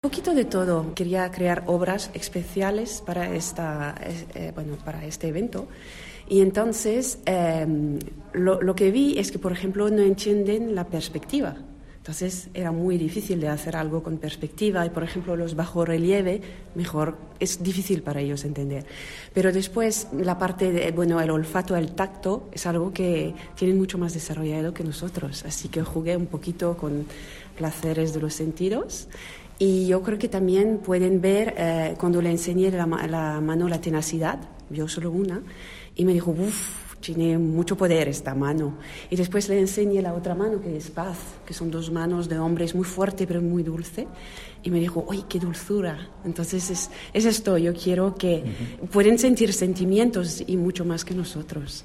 Un poquito de todo. Quería crear obras especiales para, para este evento. Y entonces lo que vi es que, por ejemplo, no entienden la perspectiva. Entonces era muy difícil de hacer algo con perspectiva y, por ejemplo, los bajorrelieve, mejor, es difícil para ellos entender. Pero después la parte de, el olfato, el tacto, es algo que tienen mucho más desarrollado que nosotros. Así que jugué un poquito con placeres de los sentidos. Y yo creo que también pueden ver, cuando le enseñé la mano, la tenacidad, vio solo una, y me dijo, tiene mucho poder esta mano. Y después le enseñé la otra mano, que es paz, que son dos manos de hombres muy fuerte pero muy dulce. Y me dijo, ¡ay, qué dulzura! Entonces es esto, yo quiero que pueden sentir sentimientos y mucho más que nosotros.